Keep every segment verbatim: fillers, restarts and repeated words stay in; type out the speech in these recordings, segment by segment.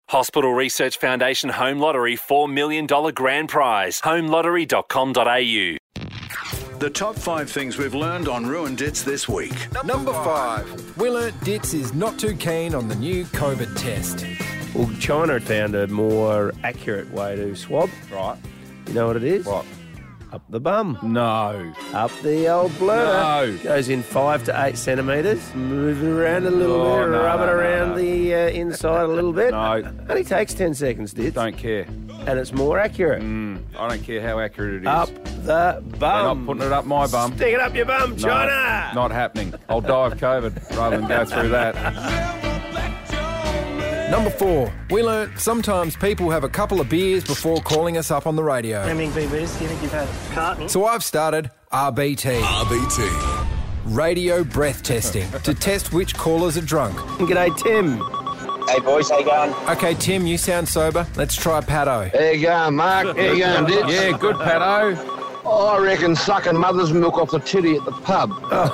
Hospital Research Foundation Home Lottery four million dollars Grand Prize. home lottery dot com dot a u. The top five things we've learned on Ruined Dits this week. Number five. We learnt Dits is not too keen on the new COVID test. Well, China had found a more accurate way to swab. Right. You know what it is? What? Up the bum. No. Up the old bladder. No. Goes in five to eight centimetres. Move it around a little Oh, bit. no, rub it no, around no. the uh, inside a little bit. No. Only takes ten seconds, Dits. Don't care. And it's more accurate. Mm, I don't care how accurate it is. Up the bum. They're not putting it up my bum. Stick it up your bum, No, China. not happening. I'll die of COVID rather than go through that. Number four. We learnt sometimes people have a couple of beers before calling us up on the radio. How many B Bs do you think you've had? Carton? So I've started R B T. R B T. Radio breath testing to test which callers are drunk. G'day, Tim. Hey boys, how you going? Okay, Tim, you sound sober. Let's try Paddo. There you go, Mark. How you going, Dits? Yeah, good, Pato. Oh, I reckon sucking mother's milk off the titty at the pub.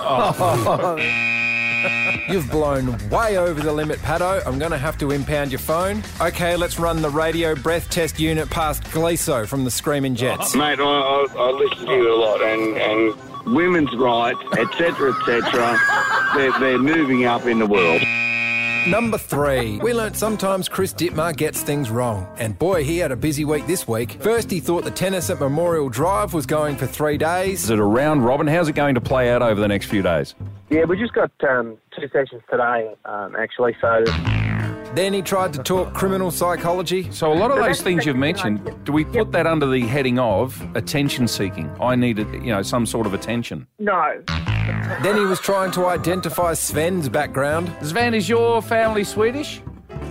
You've blown way over the limit, Paddo. I'm going to have to impound your phone. Okay, let's run the radio breath test unit past Gleeso from the Screaming Jets. Mate, I, I, I listen to you a lot, and, and women's rights, et cetera, et cetera, they're, they're moving up in the world. Number three. We learnt sometimes Chris Dittmar gets things wrong. And boy, he had a busy week this week. First, he thought the tennis at Memorial Drive was going for three days. Is it a round robin? How's it going to play out over the next few days? Yeah, we just got um, two sessions today, um, actually, so... Then he tried to talk criminal psychology. So a lot of those things you've mentioned, do we put that under the heading of attention seeking? I needed, you know, some sort of attention. No. Then he was trying to identify Sven's background. Sven, is your family Swedish?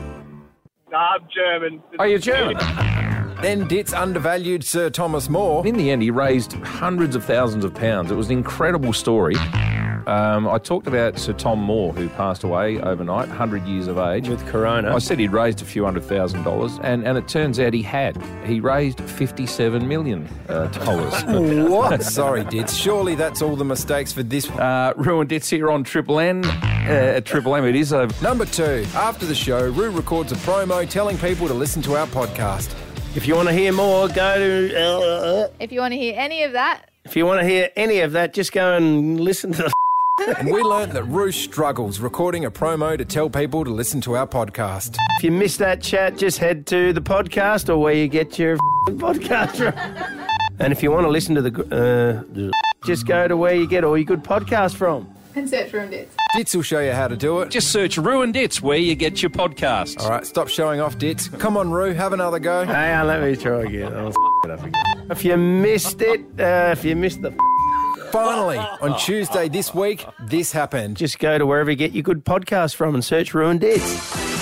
No, I'm German. Are you German? Then Ditz undervalued Sir Thomas More. In the end, he raised hundreds of thousands of pounds. It was an incredible story. Um, I talked about Sir Tom Moore, who passed away overnight, one hundred years of age. With Corona. I said he'd raised a few hundred thousand dollars, and, and it turns out he had. He raised fifty-seven million dollars. Uh, What? Sorry, Ditz. Surely that's all the mistakes for this. uh, Ruined Dits here on Triple N. Uh, at Triple M, it is a... Number two. After the show, Roo records a promo telling people to listen to our podcast. If you want to hear more, go to... Uh, If you want to hear any of that, if you want to hear any of that, just go and listen to the... And we learnt that Roo struggles recording a promo to tell people to listen to our podcast. If you missed that chat, just head to the podcast or where you get your podcast from. And if you want to listen to the... Uh, just go to where you get all your good podcasts from. and search Ruined Dits. Ditz will show you how to do it. Just search Ruined Dits where you get your podcasts. All right, stop showing off, Ditz. Come on, Roo, have another go. Hang on, let me try again. I'll f- it up again. If you missed it, uh, if you missed the... Finally, on Tuesday this week, this happened. Just go to wherever you get your good podcasts from and search Ruined Dits.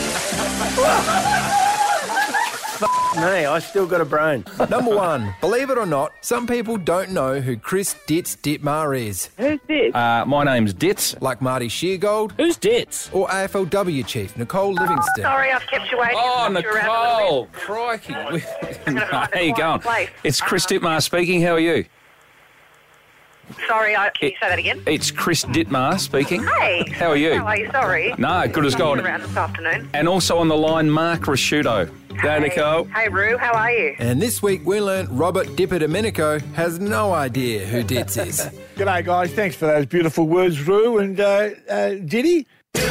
Me, I still got a brain. Number one, believe it or not, some people don't know who Chris Ditz Dittmar is. Who's this? Uh, my name's Dits. Like Marty Sheargold. Who's Dits? Or A F L W chief Nicole Livingston. Sorry, I've kept you waiting. Oh, I've knocked you around a little Nicole. bit. Crikey. gonna find a How you quiet going? place. It's Chris Dittmar speaking. How are you? Sorry, I, can you say that again? It's Chris Dittmar speaking. Hey. How are you? How are you? Sorry. No, good as Knocked gold. you around this afternoon. And also on the line, Mark Rasciuto. Go, Nicole. Hey, Roo, how are you? And this week we learnt Robert Dipper Domenico has no idea who Ditz is. G'day, guys. Thanks for those beautiful words, Roo and uh, uh, Diddy.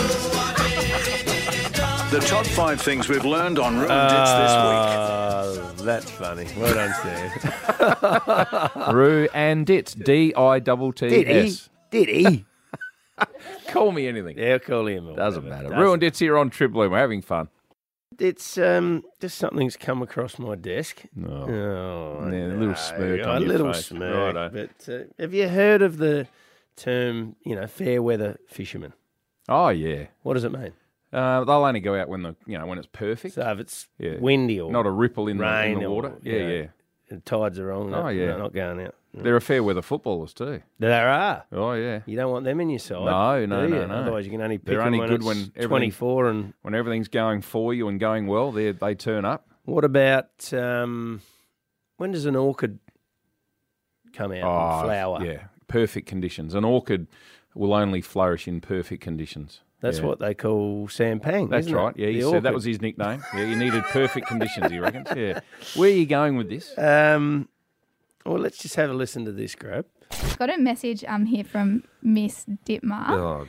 The top five things we've learned on Ruined Dits this week. Uh, that's funny. Well done, Steve. Roo and Dits. D I T T Did he? S. Did he? Call me anything. Yeah, call him. Doesn't matter. Doesn't. Roo and Dits here on Triple M. We're having fun. It's um, just something's come across my desk. No. Oh, Yeah, a little smirk a on your little face. smirk. Righto. But uh, have you heard of the term, you know, fair weather fisherman? Oh, yeah. What does it mean? Uh, they'll only go out when the you know when it's perfect. So if it's Yeah. windy or Not a ripple in the, in rain the water. or, Yeah, you know, yeah. the tides are wrong. Oh, no, yeah. no, not going out. They're a fair weather footballers too. There are. Oh, yeah. You don't want them in your side. No, no, do no, you? no. Otherwise, you can only pick They're them only when good it's when everything- twenty-four. And When everything's going for you and going well, they they turn up. what about um, when does an orchid come out and flower? Yeah, perfect conditions. An orchid will only flourish in perfect conditions. That's Yeah. what they call Sampang. That's isn't right. It? Yeah, he The said that orchid. was his nickname. Yeah, you needed perfect conditions, he reckons. Yeah. Where are you going with this? Um, well, let's just have a listen to this, Grab. Got a message um here from Miss Ditmar. Oh,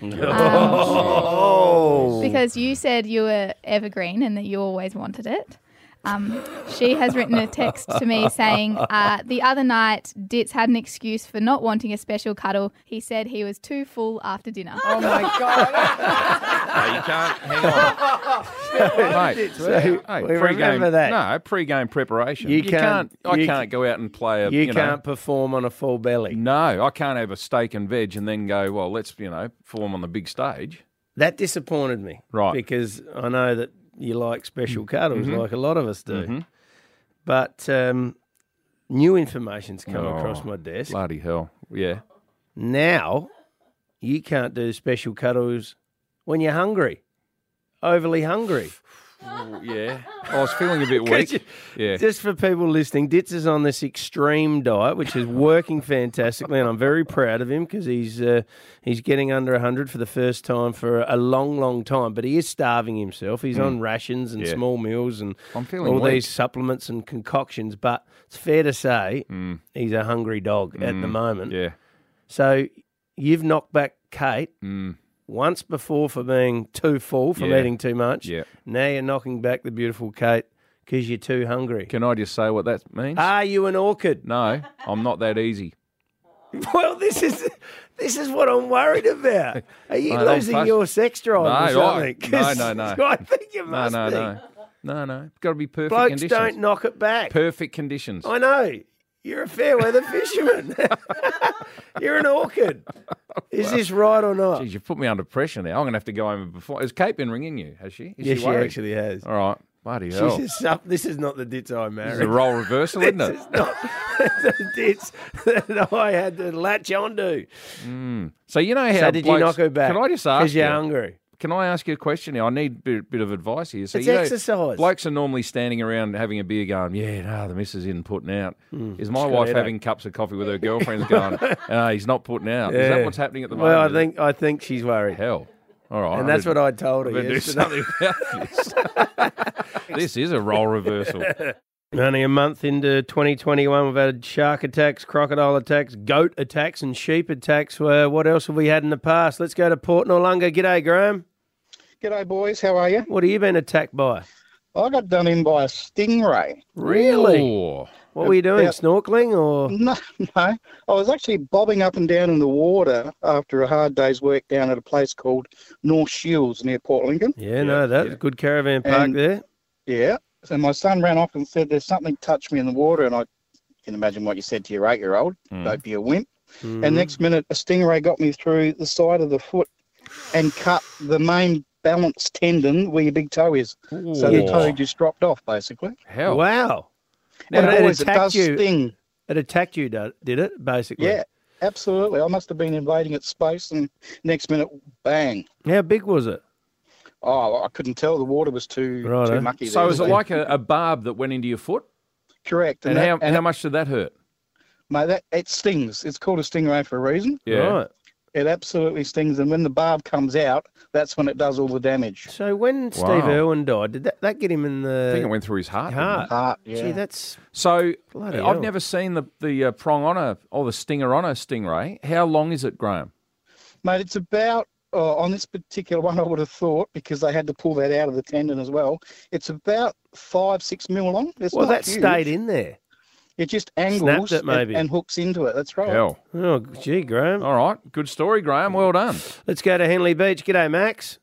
Oh. Because you said you were evergreen and that you always wanted it. Um, she has written a text to me saying, uh, the other night, Ditz had an excuse for not wanting a special cuddle. He said he was too full after dinner. Oh, my God. No, you can't. Hang on. Mate, So, hey, we pre-game, remember that. No, pre-game preparation. You You, can't- can't, I you can't go out and play a, You, you, know. can't perform on a full belly. No, I can't have a steak and veg and then go, well, let's, you know, perform on the big stage. That disappointed me. Right. Because I know that you like special cuddles, Mhm. like a lot of us do. Mhm. But um, new information's come Oh, across my desk. Bloody hell. Yeah. Now, you can't do special cuddles when you're hungry, overly hungry. Ooh, yeah. I was feeling a bit Could weak. you- Yeah. Just for people listening, Ditz is on this extreme diet, which is working fantastically, and I'm very proud of him because he's uh, he's getting under one hundred for the first time for a long, long time. But he is starving himself. He's Mm. on rations and Yeah. small meals and I'm feeling all weak. these supplements and concoctions. But it's fair to say Mm. he's a hungry dog at the Mm. moment. Yeah. So you've knocked back Kate Mm. once before for being too full from Yeah. eating too much. Yeah. Now you're knocking back the beautiful Kate because you're too hungry. Can I just say what that means? Are you an orchid? No, I'm not that easy. Well, this is this is what I'm worried about. Are you Mate, I'm losing fussed. your sex drive No, or I- something? no, 'Cause no, no. I think you No, must no, be. no. No, no. Got to be perfect Blokes conditions. don't knock it back. Perfect conditions. I know. You're a fair weather fisherman. You're an orchid. Is this right or not? Geez, you've put me under pressure now. I'm going to have to go home before. Has Kate been ringing you? Has she? Is Yes, she worried? actually has. All right. Bloody She hell. says, "Sup, this is not the ditz I married. This is a role reversal, isn't This it? is not the ditz that I had to latch onto. Mm. So you know how So did you blokes- knock her back? Can I just ask Because you're you? hungry. Can I ask you a question here? I need a bit, bit of advice here. So It's you know, exercise. Blokes are normally standing around having a beer going, yeah, no, the missus isn't putting out. Mm, Is my she's got a wife headache. having cups of coffee with her girlfriends going, no, he's not putting out? Is Yeah. that what's happening at the moment? Well, I think I think she's worried. Hell. All right. And that's what I told her I better do yesterday. something about this. This is a role reversal. Only a month into twenty twenty-one, we've had shark attacks, crocodile attacks, goat attacks, and sheep attacks. Uh, what else have we had in the past? Let's go to Port Noarlunga. G'day, Graham. G'day, boys. How are you? What have you been attacked by? I got done in by a stingray. Really? Oh. What were you doing? About- Snorkeling or? No, no. I was actually bobbing up and down in the water after a hard day's work down at a place called North Shields near Port Lincoln. Yeah, no, that's a good caravan park And- there. Yeah. So my son ran off and said, there's something touched me in the water. And I can imagine what you said to your eight-year-old. Mm. Don't be a wimp. Mhm. And next minute, a stingray got me through the side of the foot and cut the main balance tendon where your big toe is. So the Ooh. toe just dropped off, basically. Hell. Wow. And Now, it boys, it attacked does you. sting. It attacked you, do- did it? Basically. Yeah, absolutely. I must have been invading its space, and next minute, bang. How big was it? Oh, I couldn't tell. The water was too Righto. too mucky. So there. is it like a, a barb that went into your foot? Correct. And, that- how, and how much did that hurt? mate, that it stings. It's called a stingray for a reason. Yeah. Right. It absolutely stings, and when the barb comes out, that's when it does all the damage. So when Steve Wow. Irwin died, did that, that get him in the I think it went through his heart. didn't heart? it? Heart, yeah. Gee, that's So Bloody I've hell. never seen the, the uh, prong on a, or the stinger on a stingray. How long is it, Graham? Mate, it's about, uh, on this particular one, I would have thought, because they had to pull that out of the tendon as well, it's about five, six mil long. It's well, not that huge. stayed in there. It just Snapped angles it, maybe. And, and hooks into it. That's right. Hell. Oh, gee, Graham. All right. Good story, Graham. Well done. Let's go to Henley Beach. G'day, Max.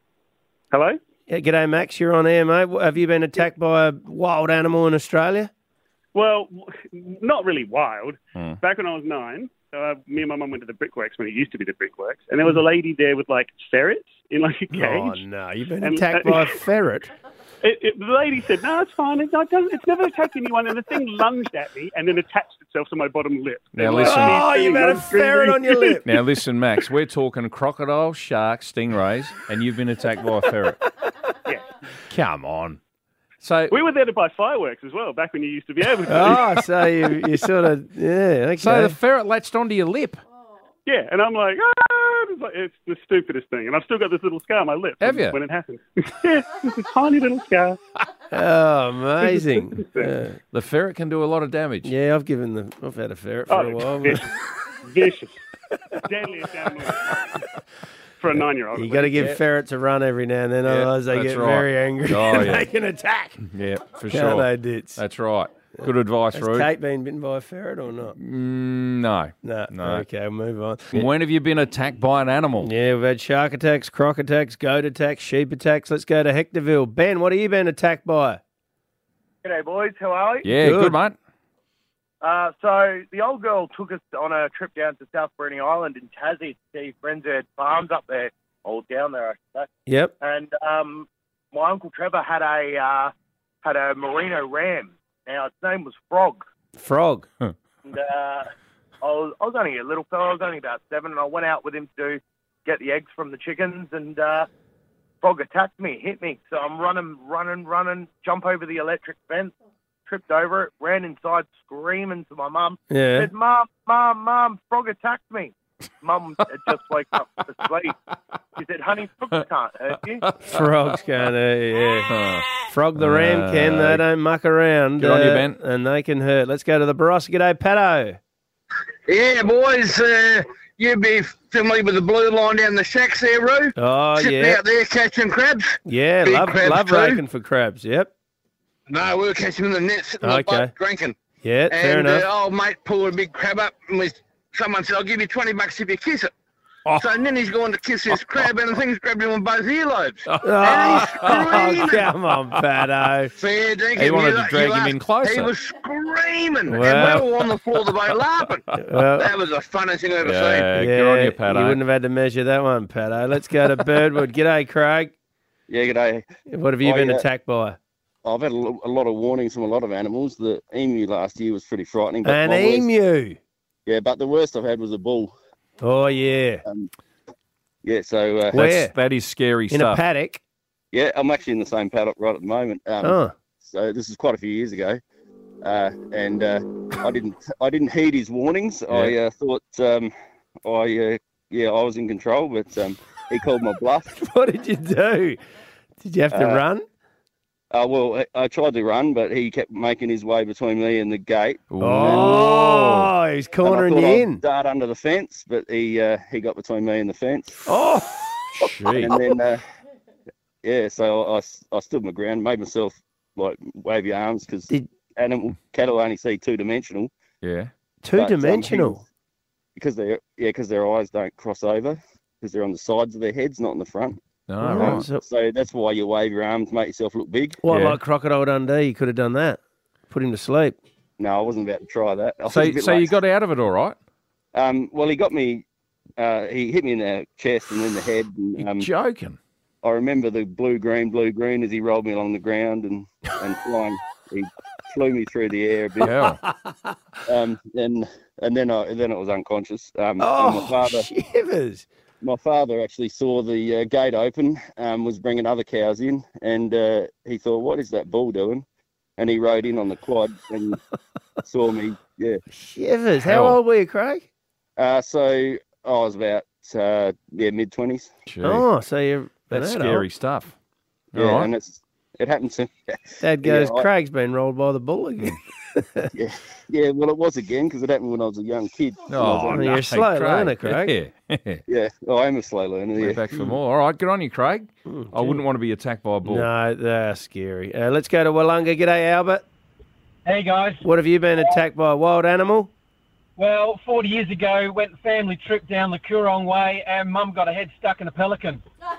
Hello? Yeah, g'day, Max. You're on air, mate. Have you been attacked by a wild animal in Australia? Well, not really wild. Hmm. Back when I was nine, uh, me and my mum went to the Brickworks when it used to be the Brickworks, and there was a lady there with like ferrets in like a cage. Oh, no. You've been And- attacked by a ferret. It, it, the lady said, "No, it's fine. It, it doesn't, it's never attacked anyone." And the thing lunged at me and then attached itself to my bottom lip. Now And, listen. like, Oh, these you've things, had a I'm screaming. ferret on your lip. Now listen, Max. We're talking crocodile, sharks, stingrays, and you've been attacked by a ferret. Yeah. Come on. So We were there to buy fireworks as well, back when you used to be able to. Oh, so you, you sort of, yeah, okay. So the ferret latched onto your lip. Yeah, and I'm like, ah! It's, like, it's the stupidest thing. And I've still got this little scar on my lip Have when, you? when it happens. Yeah, it's a tiny little scar. Oh, amazing. Uh, The ferret can do a lot of damage. yeah, I've given the. I've had a ferret for Oh, a while. vicious. Vicious. Deadliest animal for a nine-year-old. You got to give ferrets a run every now and then, otherwise they that's get right. very angry Oh, and yeah. they can attack. Yeah, for Can't sure. they, Dits? That's right. Good advice, Has Ruth. Kate been bitten by a ferret or not? Mm, no. No. No. Okay, we'll move on. When have you been attacked by an animal? Yeah, we've had shark attacks, croc attacks, goat attacks, sheep attacks. Let's go to Hectorville. Ben, what have you been attacked by? G'day, boys. How are you? Yeah, good, mate. Uh, so the old girl took us on a trip down to South Bruny Island in Tassie to see friends who had farms up there, or down there, I should say. Yep. And um, my uncle Trevor had a uh, had a merino ram. Now its name was Frog. Frog. And uh, I was I was only a little fella. I was only about seven, and I went out with him to get the eggs from the chickens. And uh, Frog attacked me, hit me. So I'm running, running, running, jump over the electric fence, tripped over it, ran inside, screaming to my mum. Yeah. Said, "Mum, mum, mum, Frog attacked me." Mum had just woken up asleep. She said, "Honey, frogs can't hurt you." Frogs can't hurt you, yeah. Frog the ram can, they don't muck around. Good on you, uh, Ben. And they can hurt. Let's go to the Barossa. G'day, Pato. Yeah, boys, uh, you'd be familiar with the blue line down the shacks there, Roo. Oh, Sitting yeah. out there catching crabs. Yeah, Big love, crabs love too. raking for crabs, yep. No, we were catching them in the net, sitting on the Okay. boat drinking. Yeah, fair and enough. uh, old mate pulled a big crab up, and we, someone said, "I'll give you twenty bucks if you kiss it." Oh. So then he's going to kiss this crab, and the thing's grabbed him on both earlobes. Oh, And he's oh, screaming. come on, Pato. Fair dinkum. He wanted You- to drag you him laugh. in closer. He was screaming, Well. and we were on the floor of the boat laughing. Well. That was the funniest thing I've ever Yeah, seen. good on you, Pato. You wouldn't have had to measure that one, Pato. Let's go to Birdwood. G'day, Craig. Yeah, g'day. What have you I, been uh, attacked by? I've had a, lo- a lot of warnings from a lot of animals. The emu last year was pretty frightening. An my worst- emu. yeah, but the worst I've had was a bull. Oh, yeah. Um, yeah, so... Uh, Where? That is scary In stuff. a paddock? Yeah, I'm actually in the same paddock right at the moment. Um, Oh. So this is quite a few years ago. Uh, and uh, I didn't I didn't heed his warnings. I uh, thought um, I uh, yeah I was in control, but um, he called my bluff. What did you do? Did you have to Uh, run? Uh, well, I, I tried to run, but he kept making his way between me and the gate. Oh, he's cornering and I you thought I'd in. dart under the fence, but he uh, he got between me and the fence. Oh, and then uh, yeah, so I, I stood my ground, made myself like wave your arms because animal cattle only see two dimensional. Yeah, two-dimensional. because they yeah because their eyes don't cross over because they're on the sides of their heads, not on the front. No, Oh, right. so- So that's why you wave your arms, make yourself look big. What, like Crocodile Dundee? You could have done that. Put him to sleep. No, I wasn't about to try that. I was a So, bit so you late. got out of it all right? Um, well, he got me. Uh, he hit me in the chest and in the head. And, um, joking. I remember the blue green, blue green as he rolled me along the ground and and flying. He flew me through the air a bit. Yeah. Um, and and then I then I was unconscious. Um, Oh, and my father, shivers. My father actually saw the uh, gate open, um, was bringing other cows in, and uh, he thought, "What is that bull doing?" And he rode in on the quad and saw me. Yeah, Shivers. How old were you, Craig? Uh, so I was about uh, yeah mid twenties. Oh, so you're That's an scary adult. stuff. Yeah, All right. and it's it happened to. Dad goes, Yeah, I- Craig's been rolled by the bull again. yeah, yeah. Well, it was again because it happened when I was a young kid. When I was Oh, on- you're a slow learner, Craig. Yeah. Yeah, well, I am a slow learner. We're Yeah. back for more. All right, good on you, Craig. I wouldn't want to be attacked by a bull. No, they're scary. Uh, let's go to Wollonga. G'day, Albert. Hey, guys. What have you been attacked by? A wild animal? Well, forty years ago, went family trip down the Coorong Way, and Mum got her head stuck in a pelican.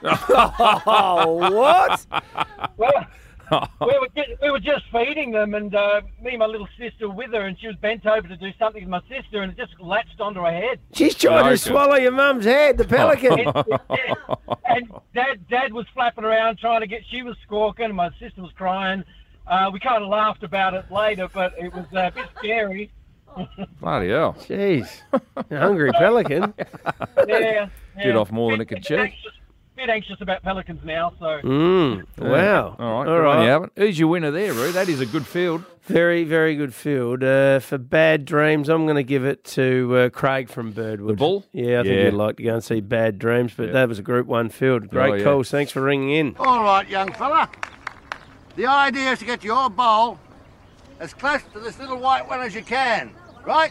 Oh, what? Well, we were just, we were just feeding them, and uh, me and my little sister were with her, and she was bent over to do something with my sister, and it just latched onto her head. She's trying to swallow your mum's head, the pelican. And Dad, Dad was flapping around trying to get. She was squawking, and my sister was crying. Uh, we kind of laughed about it later, but it was uh, a bit scary. Bloody hell. Jeez. A hungry pelican. Yeah, Bit yeah. off more than it could chew. bit anxious about Pelicans now. So Mm, wow. All right. All good on right. you, Albert. Who's your winner there, Roo? That is a good field. Very, very good field. Uh, for Bad Dreams, I'm going to give it to uh, Craig from Birdwood. The Bull? Yeah, I think Yeah. you'd like to go and see Bad Dreams, but Yeah. that was a Group one field. Great Oh, yeah. calls. Thanks for ringing in. All right, young fella. The idea is to get your bowl as close to this little white one as you can, right?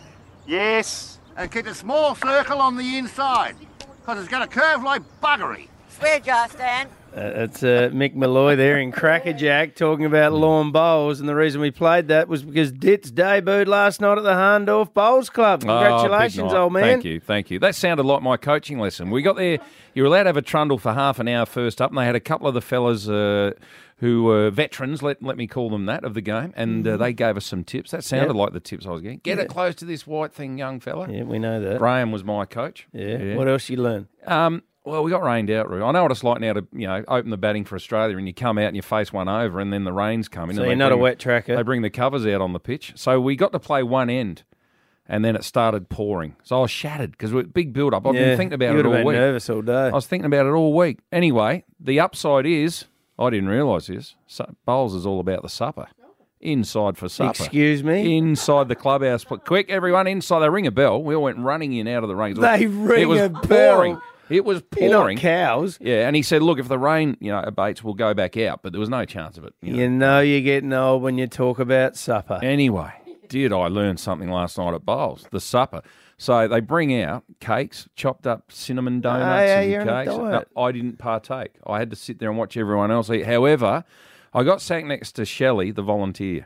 Yes. And keep a small circle on the inside, because it's going to curve like buggery. Swear jar, Stan. Uh, that's uh, Mick Malloy there in Crackerjack talking about lawn bowls, and the reason we played that was because Ditz debuted last night at the Harndorf Bowls Club. Congratulations, Oh, big night. old man. Thank you, thank you. That sounded like my coaching lesson. We got there, you were allowed to have a trundle for half an hour first up, and they had a couple of the fellas uh, who were veterans, let, let me call them that, of the game, and uh, they gave us some tips. That sounded Yeah. like the tips I was getting. Get Yeah. it close to this white thing, young fella. Yeah, we know that. Graham was my coach. Yeah. What else you learn? Um, well, we got rained out, Roo. I know what it's like now to, you know, open the batting for Australia and you come out and you face one over and then the rain's coming. So and you're they not a bring- wet tracker? They bring the covers out on the pitch. So we got to play one end and then it started pouring. So I was shattered because we big build-up. I've Yeah, been thinking about you it would all have been week. nervous all day. I was thinking about it all week. Anyway, the upside is, I didn't realise this, su- bowls is all about the supper. Inside for supper. Excuse me? Inside the clubhouse. Quick, everyone, inside. They ring a bell. We all went running in out of the rain. It was- They ring it was a pouring. bell. It was You're not pouring. cows. Yeah, and he said, look, if the rain, you know, abates, we'll go back out. But there was no chance of it. You know. You know you're getting old when you talk about supper. Anyway, did I learn something last night at Bowls? The supper. So they bring out cakes, chopped up cinnamon donuts Oh, yeah, and you're on a cakes. diet. No, I didn't partake. I had to sit there and watch everyone else eat. However, I got sat next to Shelley, the volunteer.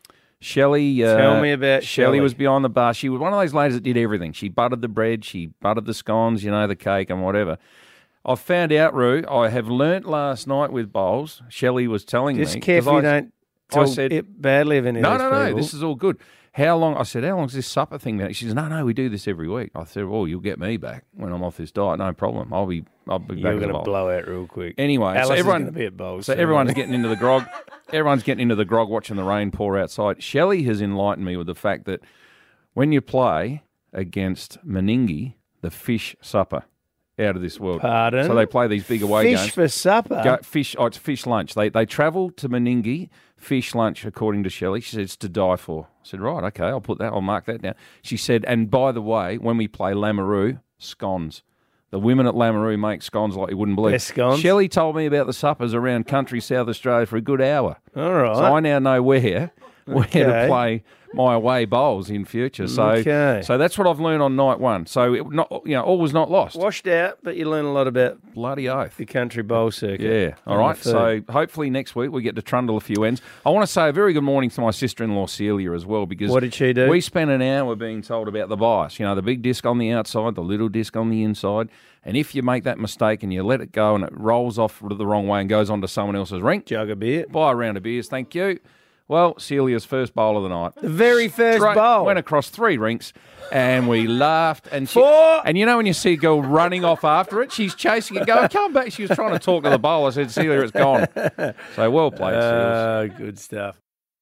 Shelley, uh, Tell me about Shelley. Shelley. was behind the bar. She was one of those ladies that did everything. She buttered the bread, she buttered the scones, you know, the cake and whatever. I found out, Roo, I have learnt last night with Bowls. Shelley was telling Just me. 'cause careful you I- don't I tell said, it badly of any no, of these no, no, people. this is all good. How long? I said, how long is this supper thing? She says, no, no, we do this every week. I said, well, you'll get me back when I'm off this diet. No problem. I'll be, I'll be back. You're as going to well. blow out real quick. Anyway, Alice so is everyone, going to be at Bowls. so soon. everyone's getting into the grog. Everyone's getting into the grog, watching the rain pour outside. Shelley has enlightened me with the fact that when you play against Meningi, the fish supper, out of this world. Pardon? So they play these big away Fish games. for supper? Go, fish. Oh, it's fish lunch. They they travel to Meningi, fish lunch, according to Shelley. She said it's to die for. I said, right, okay, I'll put that. I'll mark that down. She said, and by the way, when we play Lamoureux, scones. The women at Lamoureux make scones like you wouldn't believe. They're scones? Shelley told me about the suppers around country South Australia for a good hour. All right. So I now know where where to Okay. play my away bowls in future. So Okay. so that's what I've learned on night one. So it not you know all was not lost. Washed out, but you learn a lot about bloody oath the country bowl circuit. Yeah. All and right. the So food. hopefully next week we get to trundle a few ends. I want to say a very good morning to my sister-in-law Celia as well, because What did she do? We spent an hour being told about the bias. You know, the big disc on the outside, the little disc on the inside. And if you make that mistake and you let it go and it rolls off the wrong way and goes onto someone else's rink, jug of beer, buy a round of beers. Thank you. Well, Celia's first bowl of the night. The very first Straight- bowl. Went across three rinks and we laughed. And she, Four. And you know when you see a girl running off after it, she's chasing it, going, come back. She was trying to talk to the bowl. I said, Celia, it's gone. So well played, Celia. Uh, good stuff.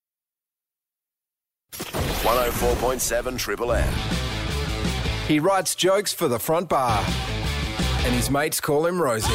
one oh four point seven Triple M. He writes jokes for the front bar, and his mates call him Rosie.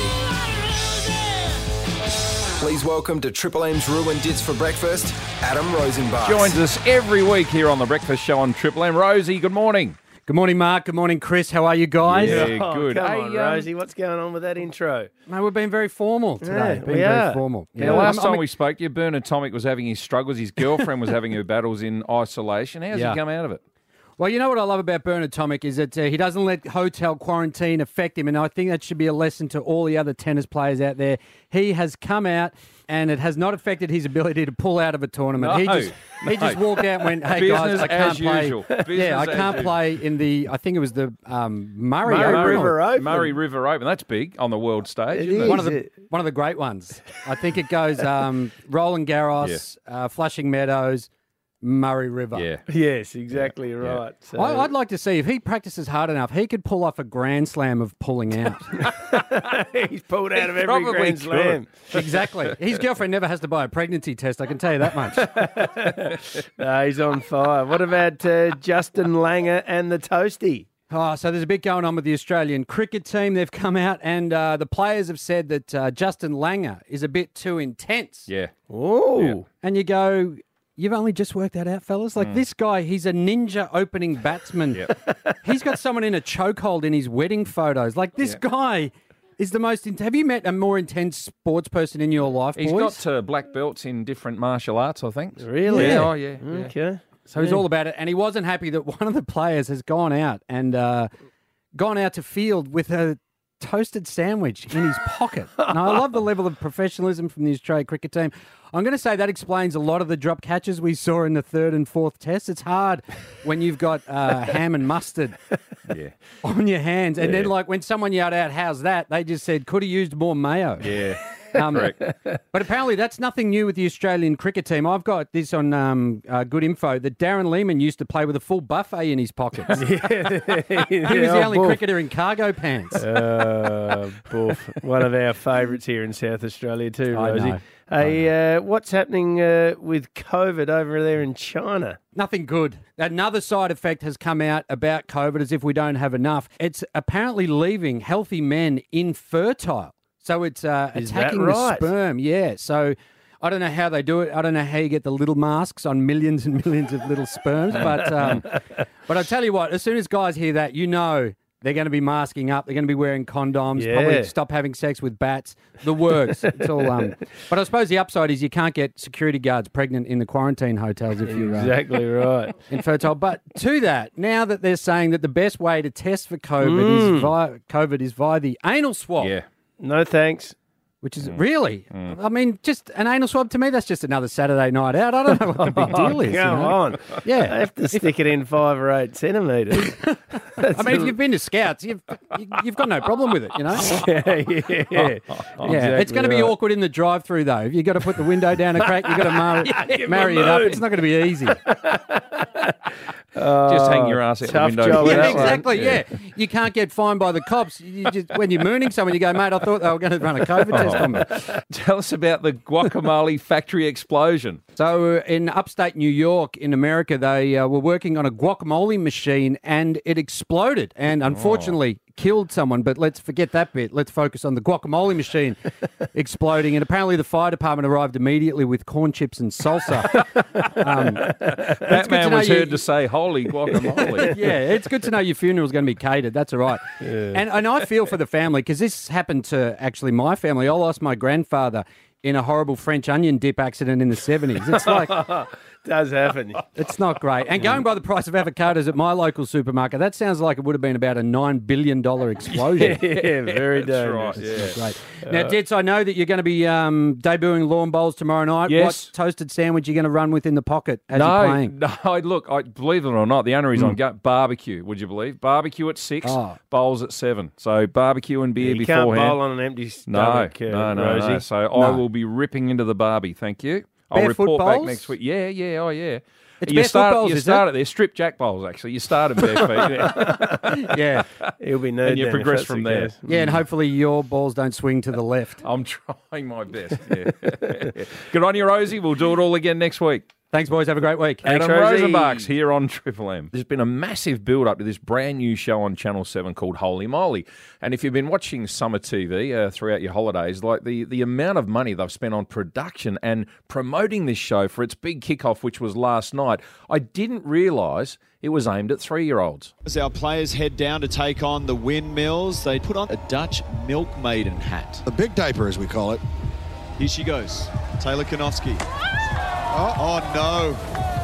Please welcome to Triple M's Ruined Dits for breakfast, Adam Rosenbach. Joins us every week here on The Breakfast Show on Triple M. Rosie, good morning. Good morning, Mark. Good morning, Chris. How are you guys? Yeah, Oh, good. Come Hey, on, um, Rosie. What's going on with that intro? Mate, we've been very formal today. Yeah, been we very are. formal. Now, last I'm- time I'm- we spoke to you, Bernard Tomic was having his struggles. His girlfriend was having her battles in isolation. How's Yeah. he come out of it? Well, you know what I love about Bernard Tomic is that uh, he doesn't let hotel quarantine affect him, and I think that should be a lesson to all the other tennis players out there. He has come out, and it has not affected his ability to pull out of a tournament. he No, just he no. just walked out and went, "Hey Business guys, I can't as play. usual. Yeah, Business I as can't usual. play in the. I think it was the um, Murray, Murray Open. River Open. Murray River Open. That's big on the world stage, It isn't is. it? One of the one of the great ones. I think it goes um, Roland Garros, uh, Flushing Meadows, Murray River. Yeah. Yes, exactly right. So, I, I'd like to see if he practices hard enough, he could pull off a grand slam of pulling out. he's pulled out of every probably Grand could. Slam. Exactly. His girlfriend never has to buy a pregnancy test, I can tell you that much. No, he's on fire. What about uh, Justin Langer and the Toasty? Oh, so there's a bit going on with the Australian cricket team. They've come out and uh, the players have said that uh, Justin Langer is a bit too intense. Yeah. Oh. Yeah. And you go, you've only just worked that out, fellas? Like Mm. this guy, he's a ninja opening batsman. He's got someone in a chokehold in his wedding photos. Like this guy is the most... In- have you met a more intense sports person in your life, He's boys? got uh, black belts in different martial arts, I think. Really? Yeah. Oh, yeah. yeah. Okay. So he's all about it. And he wasn't happy that one of the players has gone out and uh, gone out to field with a toasted sandwich in his pocket. And I love the level of professionalism from the Australian cricket team. I'm going to say that explains a lot of the drop catches we saw in the third and fourth tests. It's hard when you've got uh, ham and mustard Yeah. on your hands. And then, Yeah. like, when someone yelled out, how's that? They just said, could have used more mayo. Yeah. Um, Correct. But apparently that's nothing new with the Australian cricket team. I've got this on um, uh, Good Info that Darren Lehmann used to play with a full buffet in his pockets. He was the only cricketer in cargo pants. Uh, boof. One of our favourites here in South Australia too, I Rosie. know. Hey, uh, what's happening uh, with COVID over there in China? Nothing good. Another side effect has come out about COVID as if we don't have enough. It's apparently leaving healthy men infertile. So it's uh, Is that attacking right? the sperm. Yeah. So I don't know how they do it. I don't know how you get the little masks on millions and millions of little sperms. But um, but I tell you what, as soon as guys hear that, you know they're going to be masking up. They're going to be wearing condoms. Yeah. Probably stop having sex with bats. The works. It's all. Um, but I suppose the upside is you can't get security guards pregnant in the quarantine hotels if you're uh, Exactly right. infertile. But to that, now that they're saying that the best way to test for COVID Mm. is via COVID is via the anal swab. Yeah. No thanks. Which is really, I mean, just an anal swab to me, that's just another Saturday night out. I don't know what the big deal is. Come you know? on. Yeah. I have to stick it in five or eight centimetres. I mean, if you've been to Scouts, you've you- you've got no problem with it, you know. yeah, yeah, yeah. Yeah, it's going to be right. awkward in the drive-through though. If you've got to put the window down a crack, you've got to mar- Yeah, give 'em marry a it up. moon. It's not going to be easy. Just hang your ass out the tough window. job, Yeah, that one. exactly. Yeah. you can't get fined by the cops. You just, when you're mooning someone, you go, mate, I thought they were going to run a COVID test on me. Tell us about the guacamole factory explosion. So uh, in upstate New York in America, they uh, were working on a guacamole machine and it exploded and unfortunately killed someone. But let's forget that bit. Let's focus on the guacamole machine exploding. And apparently the fire department arrived immediately with corn chips and salsa. Um, That man was heard to say, holy guacamole. yeah, it's good to know your funeral's going to be catered. That's all right. And, and I feel for the family because this happened to actually my family. I lost my grandfather in a horrible French onion dip accident in the seventies. It's like... Does happen. It's not great. And going by the price of avocados at my local supermarket, that sounds like it would have been about a nine billion dollars explosion. Yeah, very That's dangerous. right, yeah. It's not great. Now, Dits, I know that you're going to be um, debuting Lawn Bowls tomorrow night. Yes. What toasted sandwich are you going to run with in the pocket as no, you're playing? no, look, I, believe it or not, the only reason I'm going, barbecue, would you believe? Barbecue at six, Oh. bowls at seven. So barbecue and beer You can't beforehand. bowl on an empty no, stomach, uh, no, no, Rosie. no. So I No. will be ripping into the barbie, thank you. I'll Barefoot report back bowls? next week. Yeah, yeah, oh yeah. It's you barefoot start, bowls, you is start it? it there, strip jack bowls actually. You start at bare feet. Yeah. Yeah. He'll be no And you down if progress that's from the there. case. Yeah, and hopefully your balls don't swing to the left. I'm trying my best. Yeah. Good on you, Rosie. We'll do it all again next week. Thanks, boys. Have a great week. Thanks, Adam Rosie. Rosenbach's here on Triple M. There's been a massive build-up to this brand new show on Channel seven called Holy Moly. And if you've been watching summer T V uh, throughout your holidays, like the, the amount of money they've spent on production and promoting this show for its big kickoff, which was last night, I didn't realise it was aimed at three-year-olds. As our players head down to take on the Windmills, they put on a Dutch milk maiden hat. The big diaper, as we call it. Here she goes, Taylor Konofsky. Oh, oh no.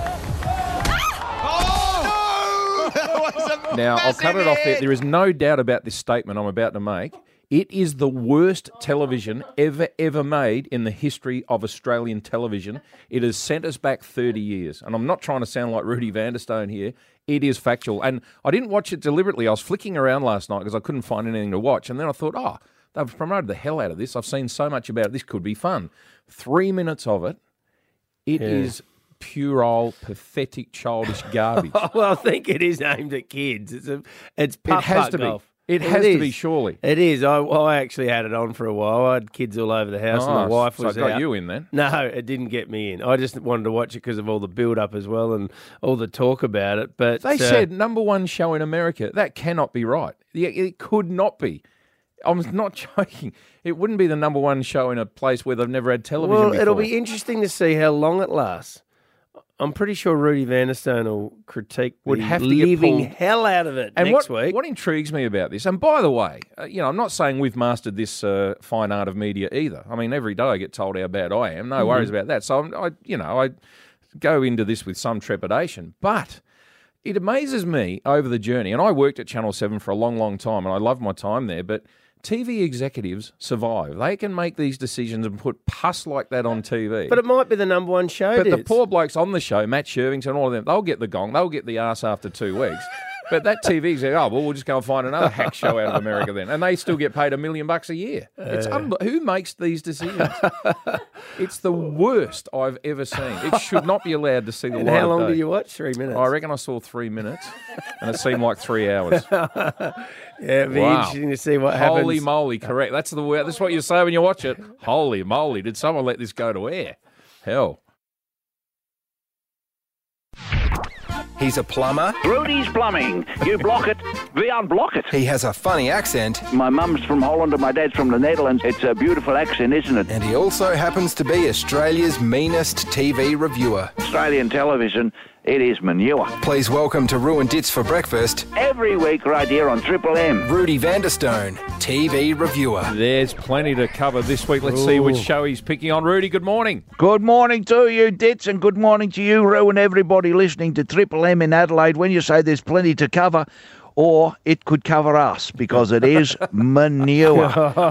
Oh, no! That was a Now, I'll cut it off there. hit. There is no doubt about this statement I'm about to make. It is the worst television ever, ever made in the history of Australian television. It has sent us back thirty years. And I'm not trying to sound like Rudy Vanderstone here. It is factual. And I didn't watch it deliberately. I was flicking around last night because I couldn't find anything to watch. And then I thought, oh, they've promoted the hell out of this. I've seen so much about it. This could be fun. Three minutes of it. It Yeah. is puerile, pathetic, childish garbage. well, I think it is aimed at kids. It's a, it's It putt has putt to be. golf. It has to be, surely. It is. I, I actually had it on for a while. I had kids all over the house, Oh, and the wife so was it got out. you in then? No, it didn't get me in. I just wanted to watch it because of all the build-up as well and all the talk about it. But They uh, said number one show in America. That cannot be right. Yeah, it could not be. I'm not joking. It wouldn't be the number one show in a place where they've never had television well, before. it'll be interesting to see how long it lasts. I'm pretty sure Rudy Vanderstone will critique Would the have to get living pulled. hell out of it And next what, week. what intrigues me about this, and by the way, uh, you know, I'm not saying we've mastered this uh, fine art of media either. I mean, every day I get told how bad I am. No Mhm. worries about that. So, I'm, I, you know, I go into this with some trepidation. But it amazes me over the journey, and I worked at Channel seven for a long, long time, and I loved my time there, but T V executives survive. They can make these decisions and put pus like that on T V. But it might be the number one show. But the Dids. poor blokes on the show, Matt Shervington, all of them, they'll get the gong. They'll get the arse after two weeks. But that T V say, oh, well, we'll just go and find another hack show out of America then. And they still get paid a million bucks a year. It's Uh. unbe- Who makes these decisions? It's the worst I've ever seen. It should not be allowed to see the And light how of long day. did you watch? Three minutes? I reckon I saw three minutes, and it seemed like three hours. Yeah, it'd be Wow. interesting to see what happens. Holy moly, correct. That's the word. That's what you say when you watch it. Holy moly, did someone let this go to air? Hell. He's a plumber. Rudy's Plumbing. You block it, we unblock it. He has a funny accent. My mum's from Holland and my dad's from the Netherlands. It's a beautiful accent, isn't it? And he also happens to be Australia's meanest T V reviewer. Australian television, it is manure. Please welcome to Ruin Dits for Breakfast, Every week right here on Triple M. Rudy Vanderstone, T V reviewer. There's plenty to cover this week. Let's see which show he's picking on. Rudy, good morning. Good morning to you, Dits, and good morning to you, Roo, and everybody listening to Triple M in Adelaide. When you say there's plenty to cover, or it could cover us, because it is manure.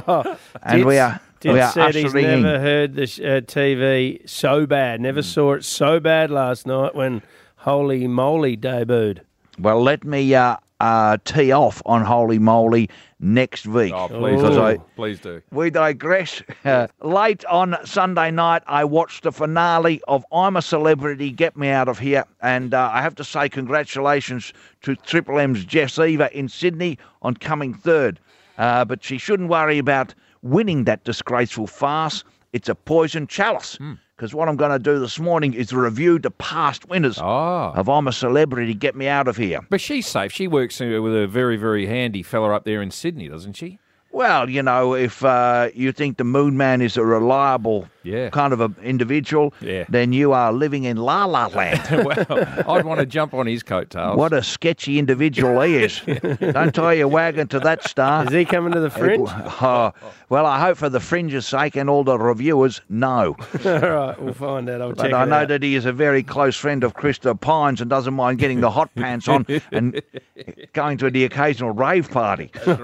And we are... Did we are said he's ushering in. never heard the sh- uh, T V so bad. Never saw it so bad last night when Holy Moly debuted. Well, let me uh, uh, tee off on Holy Moly next week. Oh, please because do. I, Please do. we digress. Uh, late on Sunday night, I watched the finale of I'm a Celebrity, Get Me Out of Here. And uh, I have to say congratulations to Triple M's Jess Eva in Sydney on coming third. Uh, but she shouldn't worry about winning that disgraceful farce. It's a poison chalice. Because what I'm going to do this morning is review the past winners of I'm a Celebrity, Get Me Out of Here. But she's safe. She works uh, with a very, very handy fella up there in Sydney, doesn't she? Well, you know, if uh, you think the Moon Man is a reliable Yeah. kind of an individual, Yeah. then you are living in La La Land. Well, I'd want to jump on his coattails. What a sketchy individual he is. Don't tie your wagon to that star. Is he coming to the Fringe? Oh, well, I hope for the Fringe's sake and all the reviewers, no. All right, we'll find out. I'll But check I it know out. that he is a very close friend of Krista Pines and doesn't mind getting the hot pants on and going to the occasional rave party. That's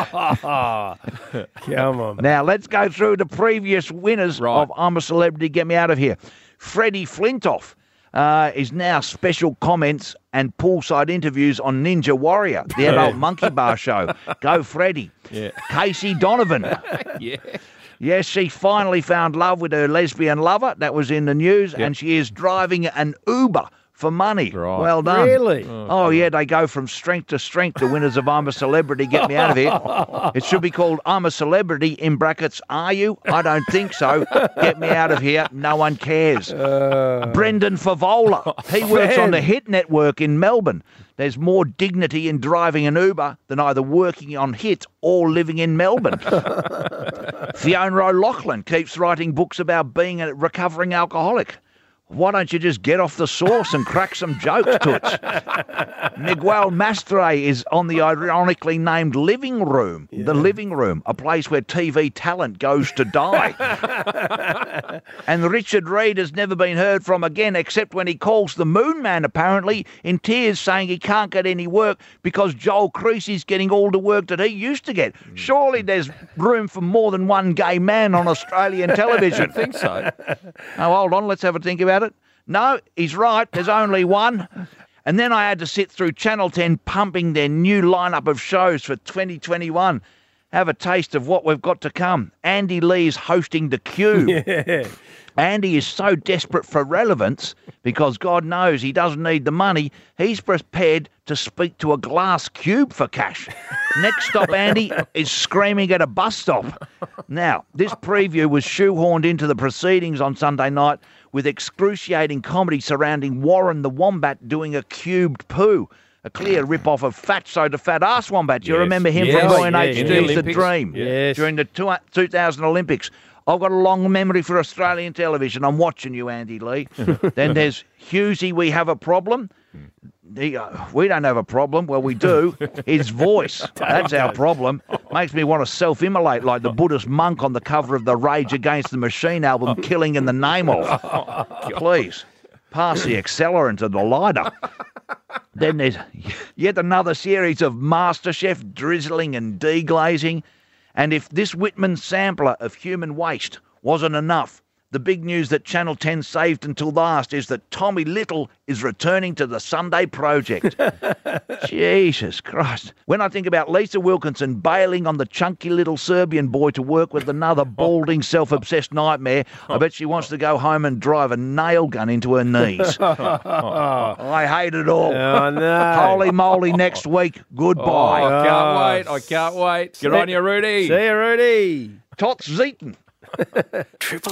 right. Come on. Now, let's go through the previous winners of I'm a Celebrity, Get Me Out of Here. Freddie Flintoff uh, is now special comments and poolside interviews on Ninja Warrior, the adult monkey bar show. Go, Freddie. Yeah. Casey Donovan. Yeah. Yes, she finally found love with her lesbian lover. That was in the news. Yep. And she is driving an Uber for money. Right. Well done. Really? Oh, yeah, they go from strength to strength, the winners of I'm a Celebrity, Get Me Out of Here. It should be called I'm a Celebrity, in brackets, are you? I don't think so. Get me out of here. No one cares. Uh, Brendan Favola. He works on the Hit Network in Melbourne. There's more dignity in driving an Uber than either working on Hit or living in Melbourne. Fiona O'Loughlin keeps writing books about being a recovering alcoholic. Why don't you just get off the sauce and crack some jokes to it? Miguel Mastre is on the ironically named Living Room. The Living Room, a place where T V talent goes to die. And Richard Reid has never been heard from again, except when he calls the Moon Man, apparently, in tears, saying he can't get any work because Joel Creasy's getting all the work that he used to get. Surely there's room for more than one gay man on Australian television. I think so. Now, hold on, let's have a think about it. No, he's right. There's only one. And then I had to sit through Channel ten pumping their new lineup of shows for twenty twenty-one. have a taste of what we've got to come. Andy Lee's hosting the Cube. Yeah. Andy is so desperate for relevance because God knows he doesn't need the money. He's prepared to speak to a glass cube for cash. Next stop, Andy, is screaming at a bus stop. Now, this preview was shoehorned into the proceedings on Sunday night with excruciating comedy surrounding Warren the Wombat doing a cubed poo. A clear rip-off of Fatso the Fat Ass Wombat. You Yes. remember him Yes. from Roy and Yeah, H in D's the The Olympics. Dream Yes. during the two, 2000 Olympics. I've got a long memory for Australian television. I'm watching you, Andy Lee. Then there's Husey, we have a problem. He, uh, we don't have a problem. Well, we do. His voice. That's our problem. Makes me want to self-immolate like the Buddhist monk on the cover of the Rage Against the Machine album, Killing in the Name of. Please, pass the accelerant to the lighter. Then there's yet another series of MasterChef drizzling and deglazing. And if this Whitman sampler of human waste wasn't enough, the big news that Channel ten saved until last is that Tommy Little is returning to the Sunday Project. Jesus Christ. When I think about Lisa Wilkinson bailing on the chunky little Serbian boy to work with another balding, self-obsessed nightmare, I bet she wants to go home and drive a nail gun into her knees. I hate it all. Oh, no. Holy moly, next week. Goodbye. Oh, I can't wait. I can't wait. Good on you, Rudy. See you, Rudy. Tots Zeaton. Triple